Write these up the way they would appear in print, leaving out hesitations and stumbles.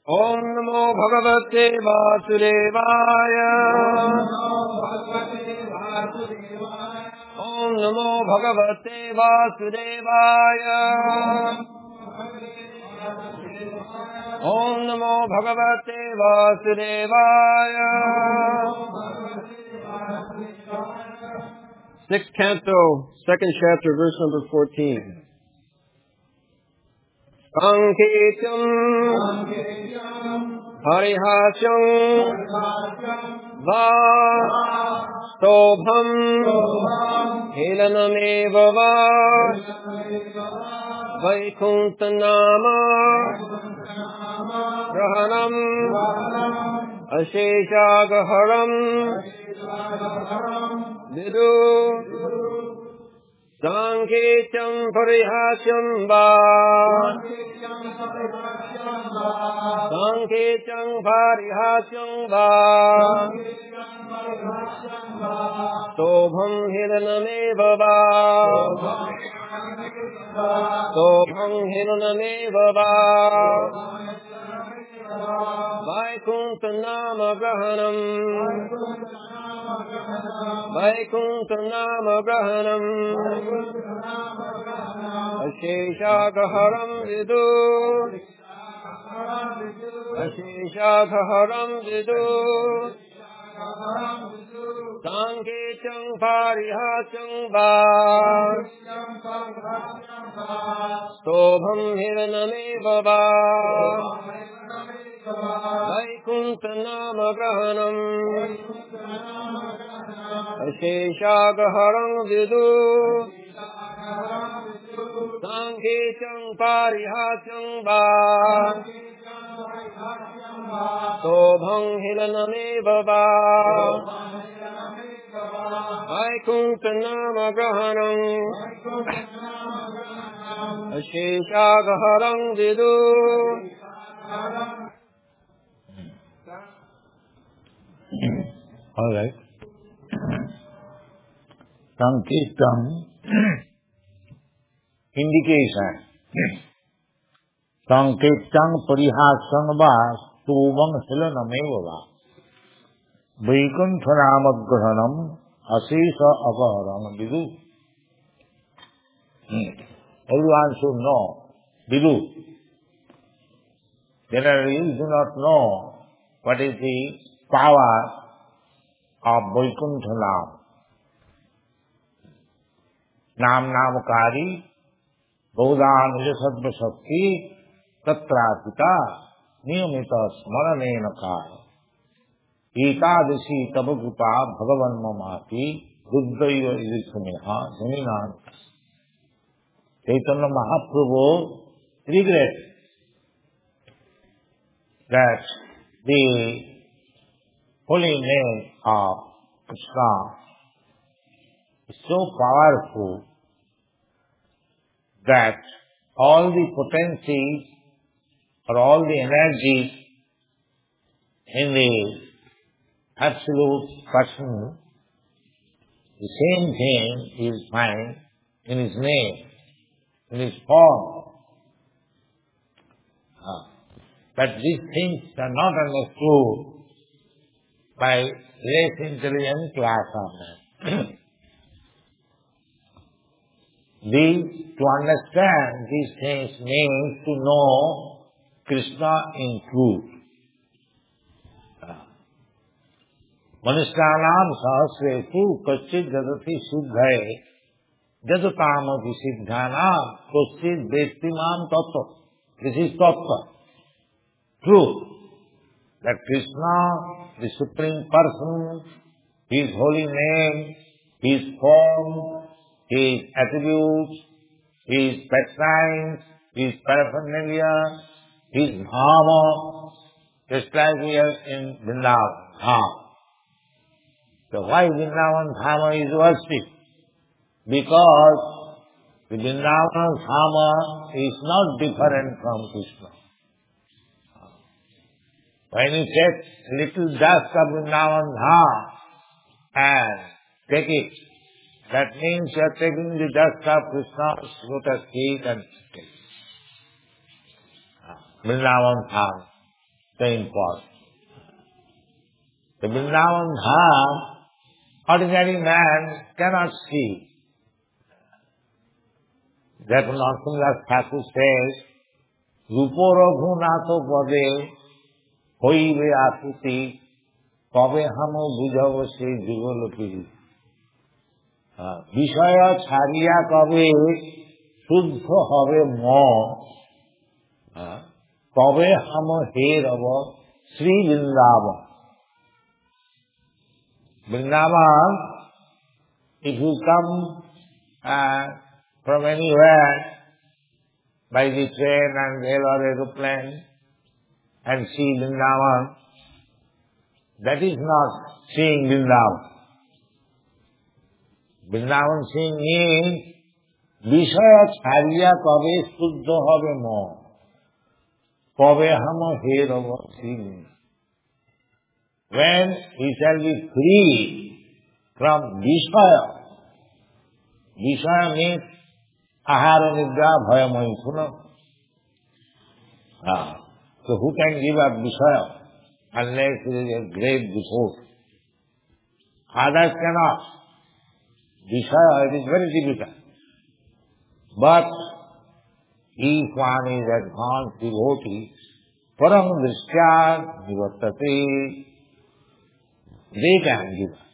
Om Namo Bhagavate Vasudevaya. Om Namo Bhagavate Vasudevaya. Om Namo Bhagavate Vasudevaya. Sixth canto, second chapter, verse number 14. Sankhetyam Harihasyam Va Stobham Helanameva Va Vaikuntanama Grahanam Asheshagaharam Vidu Sankhetyam Parihasyam Va Sankhetyam Parihasyam Va Stobham Hiranameva Va Stobham Hiranameva Va Vaikuntanama Grahanam Vaikuntanama Grahanam Asheshagaharam Vidu Asheshagaharam Vidu Sankhetyam Parihasyam Va Stobham Hiranameva Va Vaikuntanama Grahanam Asheshagaharam Vidu Sankhetyam Parihasyam Va Stobham Hiranameva Va Vaikuntanama Grahanam Asheshagaharam Vidu. All right. Sankirtan indication. Sankirtan Parihasam Va Stubam Hilanameva Vaikuntanamagrahanam Asesa Avaharam Vidu. Everyone should know Vidu. Generally you do not know what is the power of Vaikuntha Nam Namakari Bodhanija Sattva Shakti Tatrapita Niyamita Smaranena Kaya Ekadashi Tabakrupa Bhagavan Mamati Buddhaiva Idisumeha Jaminan. Chaitanya Mahaprabhu regrets that the holy name of Krishna is so powerful that all the potencies or all the energies in the absolute person, the same thing is found in his name, in his form. But these things are not understood by less intelligent class of men. To understand these things means to know Krishna in truth. Manushanam sahasresu kaschid jadati siddhaye jadatamati siddhanam kaschid vestimam tattva. This is tattva. Truth. That Krishna, the Supreme Person, His holy name, His form, His attributes, His pastimes, His paraphernalia, His dhamma, just like we are in Vrindavan Dham. So why Vrindavan Dhama is worshipped? Because the Vrindavan Dhama is not different from Krishna. When you take little dust of Vrindavan Dham and take it, that means you are taking the dust of Krishna's lotus feet and take Vrindavan Dham. very important. The Vrindavan Dham, ordinary man cannot see. Therefore, Narsimha Thakur says, Rupo Raghunato Pade Hoive Akuti Kabe Hamo Bujhava Se Jugalopi. Vishaya Chariya Kabe Shuddha Habe Mo Kabe Hamo He Rava Sri Vrindavan. Vrindavan, if you come from anywhere by the train and rail or aeroplane and see Vrindavan, that is not seeing Vrindavan. Vrindavan seeing means Vishaya Charya Kabe Shuddha Habe Mo Kabe Hamo He Rava Sri Vrindavan. When we shall be free from Vishaya, Vishaya means Ahara Nidra Bhaya Maithuna. So who can give up Vishaya unless there is a great devote? Others cannot. Vishaya, it is very difficult. But if one is advanced devotee, Param Drishtya Nivattate, they can give us.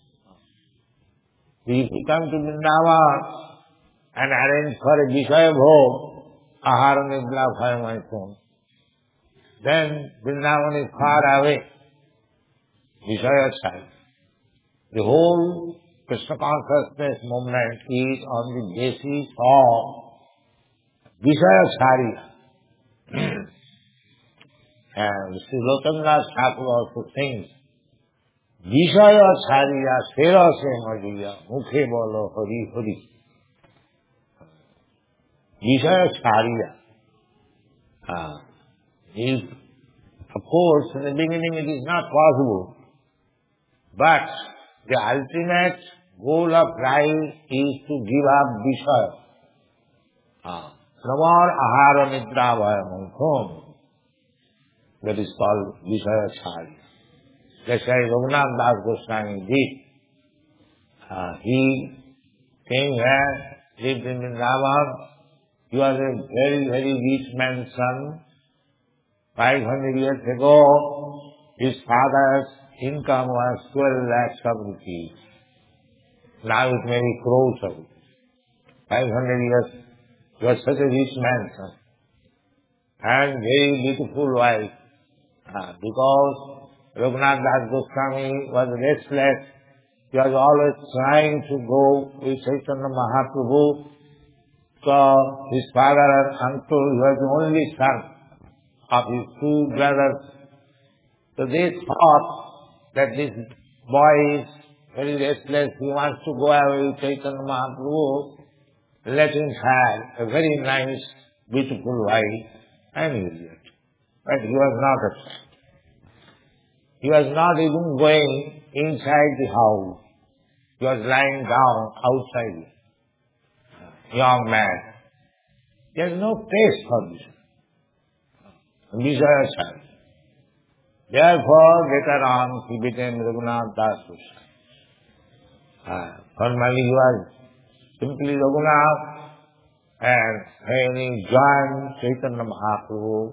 If you come to Vrindavan and arrange for a Vishaya Bhog, Ahara Nidra Bhaya Maithuna, then Vrindavan is far away. Vishaya side. The whole Krishna consciousness movement is on the basis of Vishaya Charya. And Sri Lotandas Thakur also thinks, Vishaya Charya Sera Se Majiya Mukhe Bolo Hari Hari. Vishaya Charya. Of course, in the beginning it is not possible. But the ultimate goal of life is to give up Vishaya. No more Ahara Nidra Bhaya Maithuna. That is called Vishaya Charya. That's why Raghunath Das Goswami did. He came here, lived in Vrindavan. He was a very, very rich man's son. 500 years ago, his father's income was 12 lakhs of rupees. Now it may be crores of rupees. 500 years, he was such a rich man's son. And very beautiful wife. Because Raghunath Das Goswami was restless. He was always trying to go with Chaitanya Mahaprabhu. So his father and uncle, he was the only son of his two brothers. So they thought that this boy is very restless. He wants to go away with Chaitanya Mahaprabhu. Let him have a very nice, beautiful wife, and he will get. But he was not upset. He was not even going inside the house. He was lying down outside. Young man. He has no taste for this. Vishaya Charya. Therefore, later on, he became Raghunath Das Goswami. Formally, he was simply Raghunath, and when he joined Chaitanya Mahaprabhu,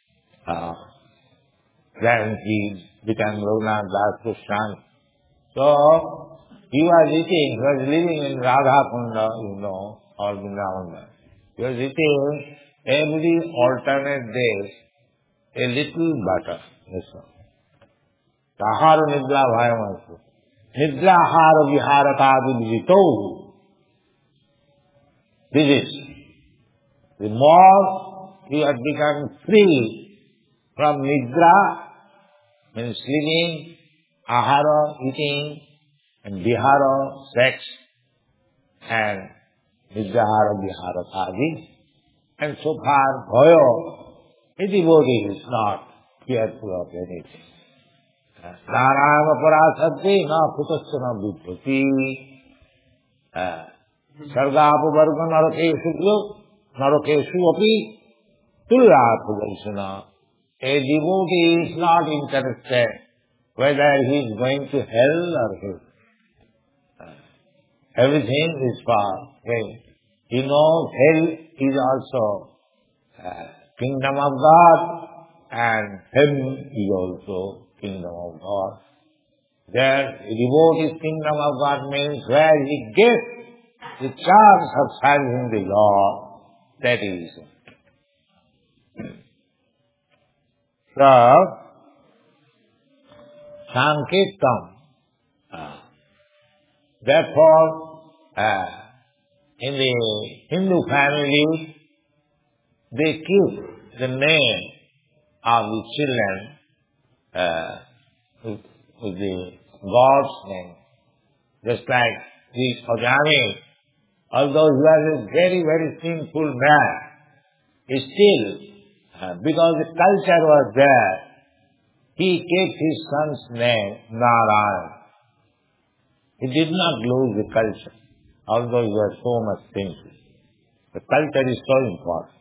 then he became Raghunath Das Goswami. So, he was living in Radha Kunda, or Vrindavan. He was eating every alternate day a little butter. That's all. Ahara Nidra Bhaya Maithuna. Nidra Ahara Viharatadi Vijito. This is. The more he had become free from Nidra, means sleeping, Ahara, eating, and Vihara, sex, and Nidra Viharatadi. And so far, Bhaya, a devotee is not fearful of anything. Narayana Parasati, na Putasya na Bhutati. Sargapu Varga Narakeshu Narakeshu Api Tulyapu Vaisana a devotee is not interested whether he is going to hell or heaven. Everything is for him. He knows hell is also kingdom of God, and heaven is also kingdom of God. There, the devotee's kingdom of God means where he gets the chance of serving the Lord. That is. So, Sankirtan. Therefore, in the Hindu family, they keep the name of the children with the God's name. Just like the Swami, although he was a very, very sinful man, still, because the culture was there, he kept his son's name Narayan. He did not lose the culture, although he was so much sinful. The culture is so important.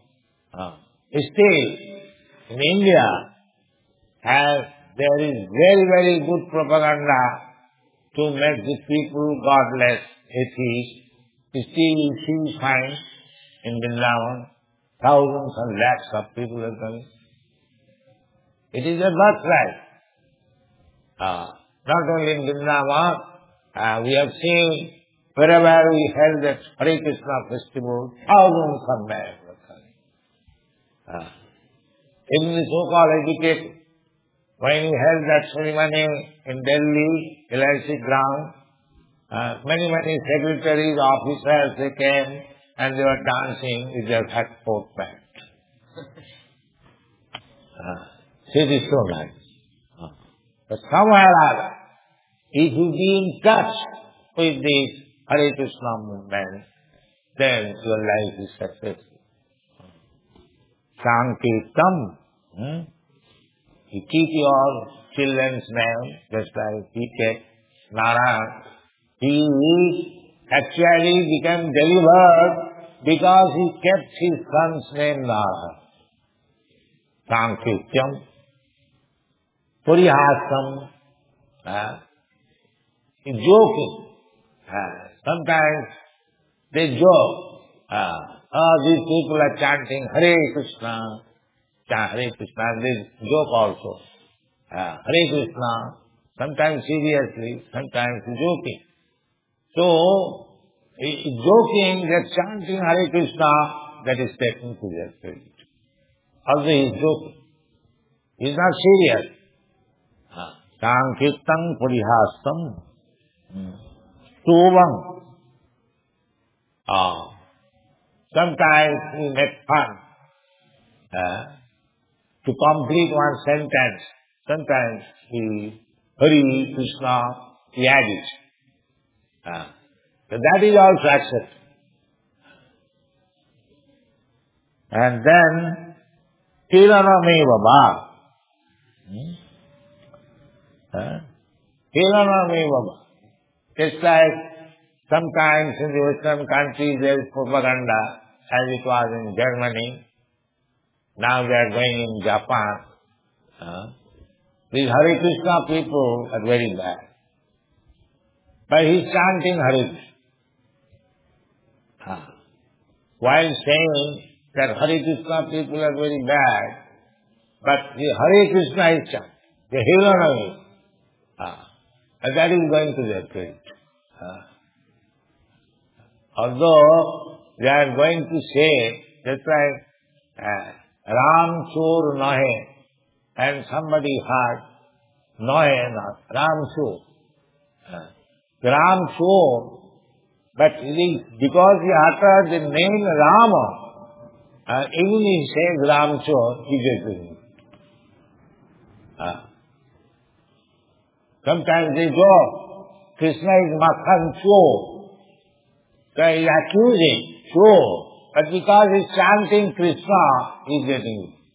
Still, in India, there is very, very good propaganda to make the people godless, atheists. Still, you find in Vrindavan, thousands and lakhs of people are coming. It is a birthright. Not only in Vrindavan, we have seen wherever we held that Hare Krishna festival, thousands of men were coming. Even the so-called educated, when we held that ceremony in Delhi, LIC ground, many secretaries, officers, they came and they were dancing with their fat coat pants. It is so nice. But somewhere or other, if you be in touch with this Hare Krishna movement, then your life is successful. Sankirtan. You keep your children's name, just like he kept Narayan. He actually became delivered because he kept his son's name Narayan. Sankirtan. Purihasam. Joking. Sometimes they joke. These people are chanting Hare Krishna. Hare Krishna. They joke also. Hare Krishna. Sometimes seriously, sometimes joking. So, joking, they're chanting Hare Krishna, that is taken to their credit. Also he is joking. He is not serious. Sankirtan Purihasam. Stuvam. Sometimes we make fun to complete one sentence. Sometimes we Hare Krishna, we add it. So that is also accepted. And then Kiranameva Bha. Kiranameva Bha. It's like sometimes in the Western countries there is propaganda, as it was in Germany. Now they are going in Japan. These Hare Krishna people are very bad. But he is chanting Hare Krishna. While saying that Hare Krishna people are very bad, but the Hare Krishna is chanting. The Hiranami. And that is going to their credit. Although they are going to say, that's like Ram Chor Nahe, and somebody heard Nahe, not Ram Chor. Ram Chor, but it is because he uttered the name Rama, even he says Ram Chor, he gets it. Sometimes they go, Krishna is Makhan Chor. So he is accusing Chor. But because he is chanting Krishna, he is getting it.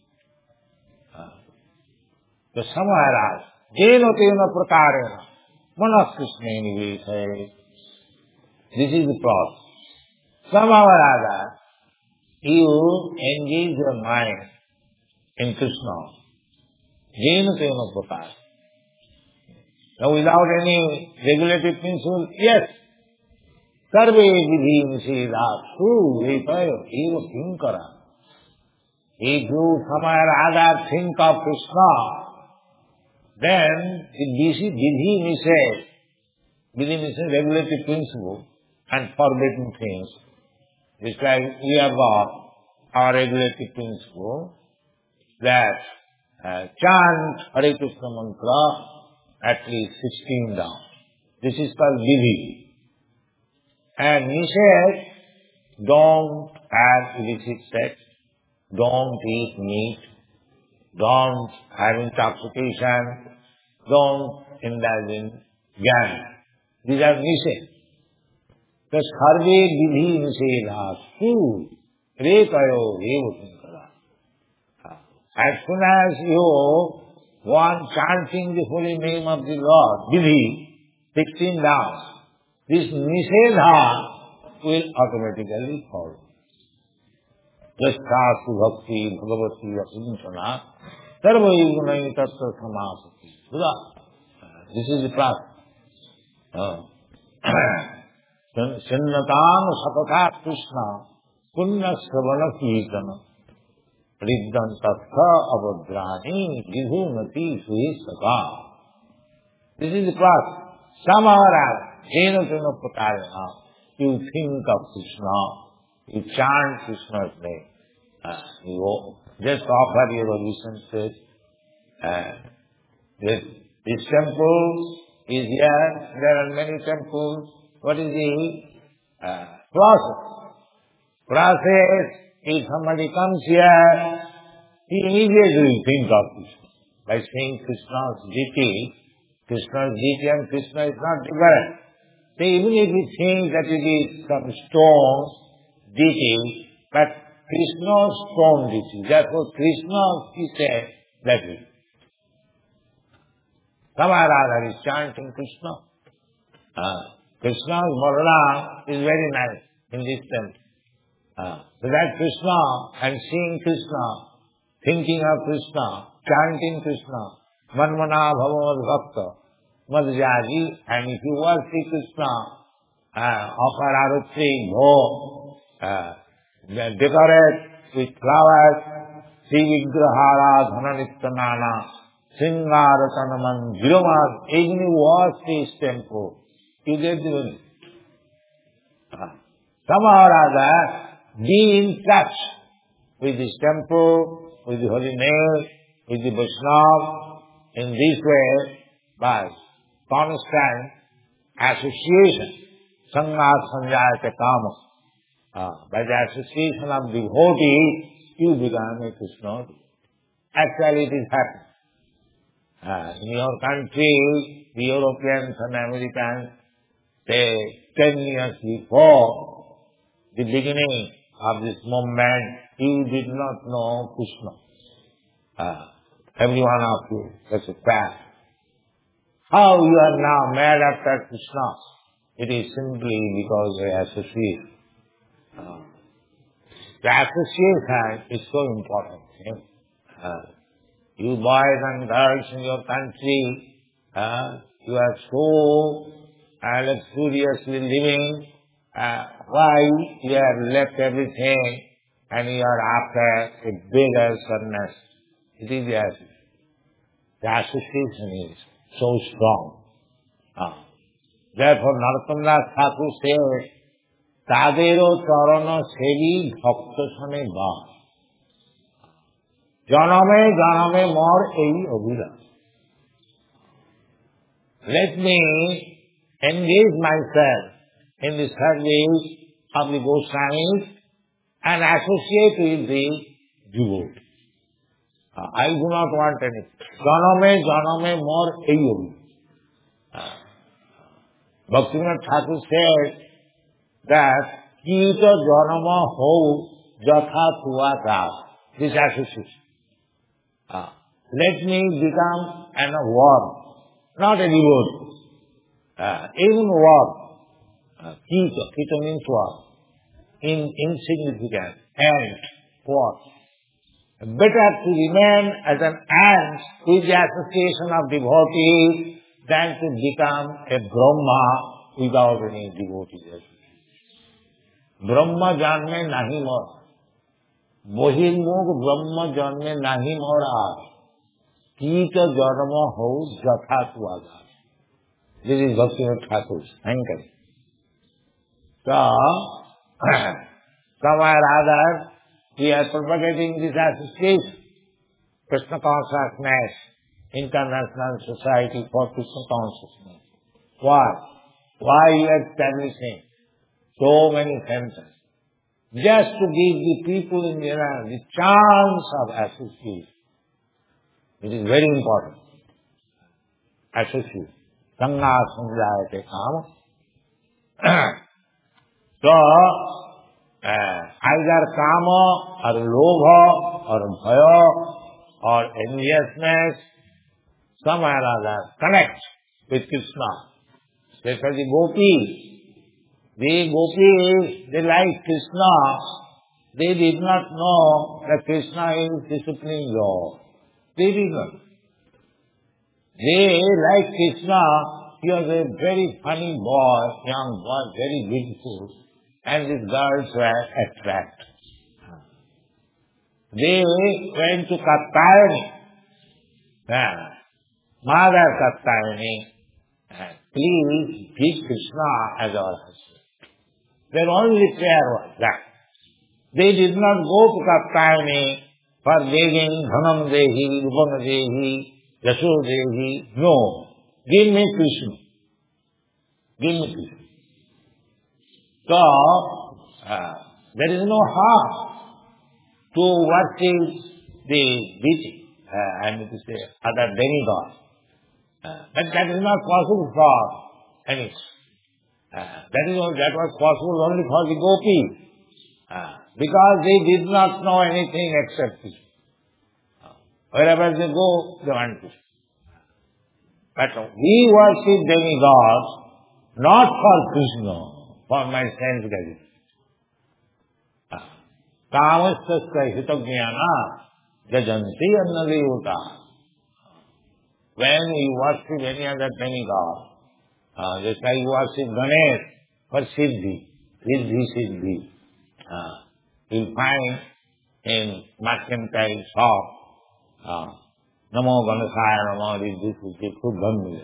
So somewhere else, Jeno Tena Prakarena, Manas Krishna anyway, this is the process. Somehow or other, you engage your mind in Krishna. Jena Tena Prakash. Now without any regulative principle, yes, Sarve Vidhi Nishedha, Su Vitayo, Eva Kinkara. If you somewhere rather think of Krishna, then the Vidhi Nishedha, regulative principle and forbidden things. It's like we have got our regulative principle that chant Hare Krishna mantra at least 16 down. This is called Vidhi. And Nishedha, don't have illicit sex, don't eat meat, don't have intoxication, don't indulge in gambling. These are Nishedha. The Sarve Vidhi Nishedha, Su Rekayo Eva Kinkara. As soon as you want chanting the holy name of the Lord, Vidhi, 16 down, this Nishedha will automatically follow. Jastasu Bhakti Bhagavati Asinchana Sarvai Gunai Tattva Samasati. This is the process. Sinnatan Sapatha Krishna Punna Sravana Kirtana Riddhan Tattha Avadrani Vidhunati Suhisaka. This is the process. Somehow or other, Jena Tena Prakarena, you think of Krishna, you chant Krishna's name, you just offer your obeisances. This temple is here, there are many temples. What is the process? Process, if somebody comes here, he immediately think of Krishna. By saying Krishna's deity and Krishna is not different. So even if we think that it is some stone deity, but Krishna's stone deity, therefore Krishna is said that way. Samarada is chanting Krishna. Krishna's Marana is very nice in this temple. So that Krishna and seeing Krishna, thinking of Krishna, chanting Krishna, Manmana Bhavavad Bhakta, Madhyaji, and if you worship Krishna, offer arati, decorate with flowers, Sri Vigrahara, Dhananittanana, Singharatanaman, Giromas, even you watch this temple, you get the benefit. Somehow or other, be in touch with this temple, with the holy name, with the Vaishnava, in this way, by constant association, Sangat Sanjayate Kama. By the association of devotees, you become a Krishna. Actually, it is happening. In your country, the Europeans and Americans, they 10 years before the beginning of this movement, you did not know Krishna. Every one of you, that's a fact. How you are now mad after Krishna? It is simply because they associate. The association is so important. You boys and girls in your country, you are so luxuriously living. Why you have left everything and you are after a bigger sadness? It is the association. The association is so strong. Therefore, Narottam Thakur says, Tadero Charana Sevi Bhakta Sane Bha. Janame Janame Mor Ei Abhira. Let me engage myself in the service of the Goswamis and associate with the devotee. I do not want anything. Janame Mor Ei Abhira. Bhaktivinoda Thakur said that Kita Janama Ho Jatha Tuva. This association. Let me become an worm, not a devotee. Even worm. Kita means what? Insignificant. Ant. What? Better to remain as an ant with the association of devotees than to become a Brahma without any devotees. Brahma janme nahi mora. Bohirmukh Brahma janme nahi mora. Kita janma ho jatha tuaga. This is Bhaktivinoda Thakur's anchor. So, somewhere or other, we are propagating this association, Krishna Consciousness, International Society for Krishna Consciousness. Why? Why you are establishing so many centers? Just to give the people in the land the chance of association. It is very important. Association. Sangha samjayate kama. So, either kama or lobha or bhaya or enviousness, somewhere or other, connect with Krishna. Especially gopis. The gopis, they like Krishna. They did not know that Krishna is disciplining Lord. They did not. They like Krishna. He was a very funny boy, young boy, very beautiful. And these girls were attracted. They went to Katyayani. Mother Katyayani, please give Krishna as our husband. Their only prayer was that. They did not go to Katyayani for begging Dhanam Dehi, Rupam Dehi, Yasho Dehi. No. Give me Krishna. Give me Krishna. So, there is no harm to worship the deity, I mean to say, other demigods. But that is not possible for any. That was possible only for the gopis, because they did not know anything except Krishna. Wherever they go, they want Krishna. But we worship demigods not for Krishna, for my sense gratification. Kamastasya hitagnyana jajanti annadevata. When you worship any other demigod, just like you worship Ganesh for Siddhi. You'll find in mercantile shop, Namo Ganeshaya Namo Riddhi Khud Dhan.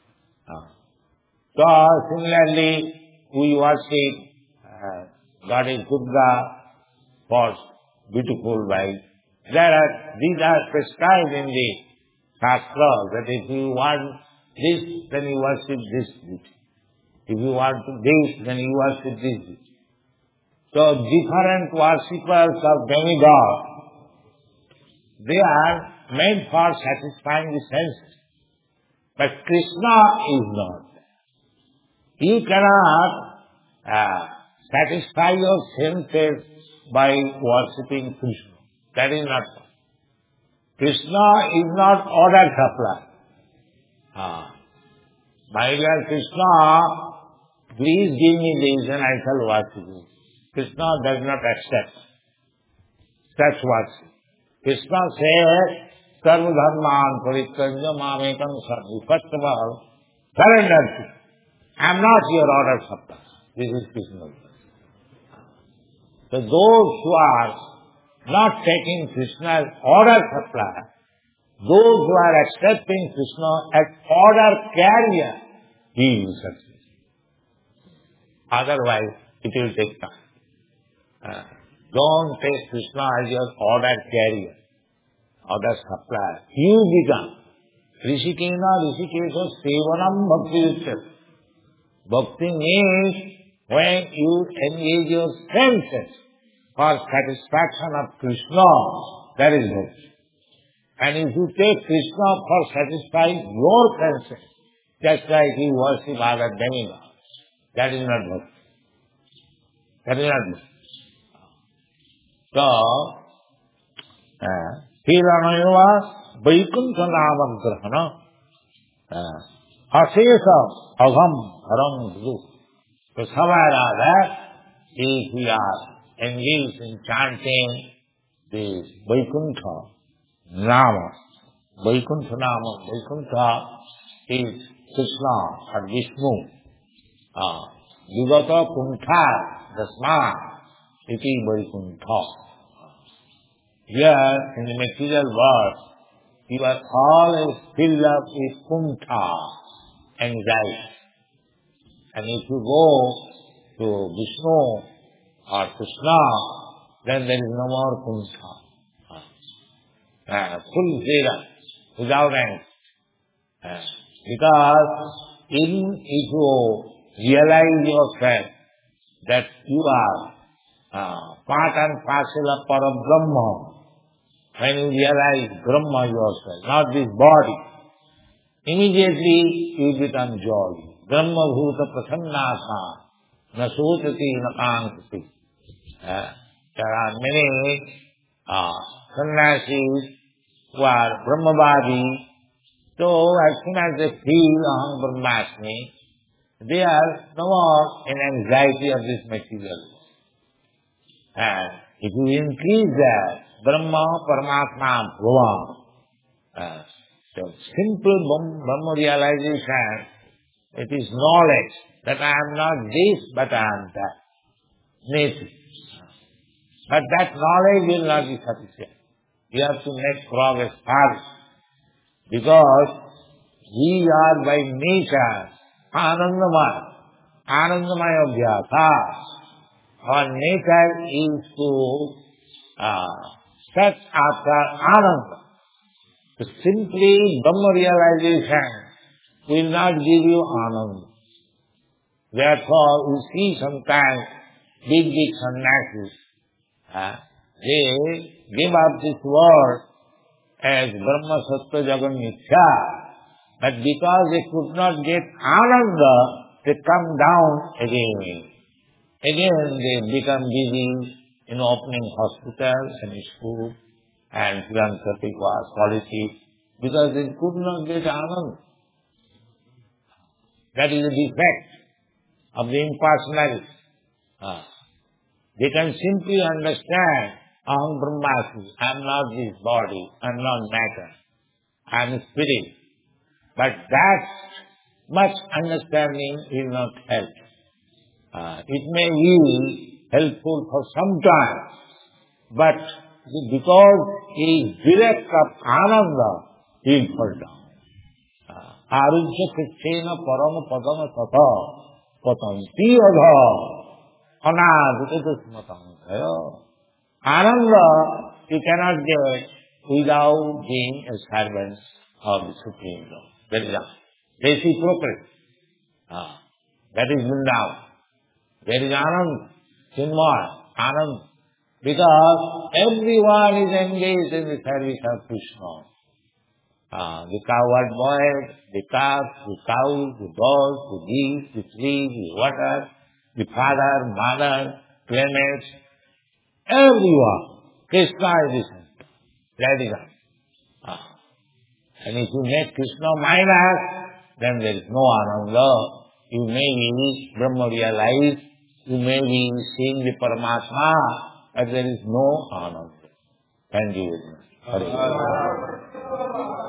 So similarly, we worship Goddess Durga for beautiful wife. These are prescribed in the Shastra that if you want this, then you worship this beauty. If you want this, then you worship this beauty. So different worshippers of demigods, they are meant for satisfying the senses. But Krishna is not. You cannot satisfy your senses by worshipping Krishna. That is not possible. Krishna is not order supply. My dear Krishna, please give me this and I shall worship you. Krishna does not accept such worship. Krishna says, Sarva dharman parityajya mamekam sarva. First of all, surrender to me. I am not your order supply. This is Krishna. So those who are not taking Krishna's order supply, those who are accepting Krishna as order carrier, he will succeed. Otherwise, it will take time. Don't take Krishna as your order carrier, order supply. You become Rishikena Rishikesha Sevanam Bhakti Vichya. Bhakti means when you engage your senses for satisfaction of Krishna, that is bhakti. And if you take Krishna for satisfying your senses, just like you worship other demigods, that is not bhakti. That is not bhakti. So, Hiranayava Vaikuntha Namagrahana Asesa Agham Haram Guru. So somewhere or other, if we are engaged in chanting the Vaikuntha Nama. Vaikuntha Nama. Vaikuntha is Krishna or Vishnu. Vigata Kuntha Dasma iti Vaikuntha. Here in the material world, you are always filled up with kuntha, anxiety. And if you go to Vishnu or Krishna, then there is no more kuntha. Full freedom, without end. Because if you realize yourself that you are part and parcel of Parabrahma, when you realize Brahma yourself, not this body, immediately you become joy. Brahma bhuta prasannatha, na sutati na kankati. There are many sannyasis who are Brahmavadi, so as soon as they feel Aham Brahmasmi, they are no more in anxiety of this material. And if you increase that, Brahma, Paramatma, Bhava, so simple Brahma realization, it is knowledge that I am not this, but I am that. Nature. But that knowledge will not be sufficient. You have to make progress first. Because we are by nature Anandamaya. Anandamaya Abhyasa. Our nature is to search after Ananda. So simply Brahma realization will not give you Ananda. Therefore, you see sometimes big sannyasis, they give up this world as Brahma Sattva Jagan Mithya, but because they could not get Ananda, they come down again. Again they become busy in opening hospitals and schools and philanthropic work, politics, because they could not get Ananda. That is a defect of the impersonality. They can simply understand, Aham Brahmasmi, I am not this body, I am not matter, I am spirit. But that much understanding will not help. It may be helpful for some time, but because he is direct of Ananda, he will fall down. Arujya Krishna Parama Padama Tata Patanti Adha Anadita Smatangaya. Ananda you cannot get without being a servant of the Supreme Lord. That is reciprocal. That is Vrindavan. There is Anand, Chinmaya, Anand. Because everyone is engaged in the service of Krishna. The cowherd boys, the calves, the cows, the dogs, the geese, the trees, the water, the father, mother, planets, everyone. Krishna is the center. That is all. And if you make Krishna minus, then there is no Ananda. You may be Brahma realized, you may be seeing the Paramatma, but there is no Ananda. Thank you very much.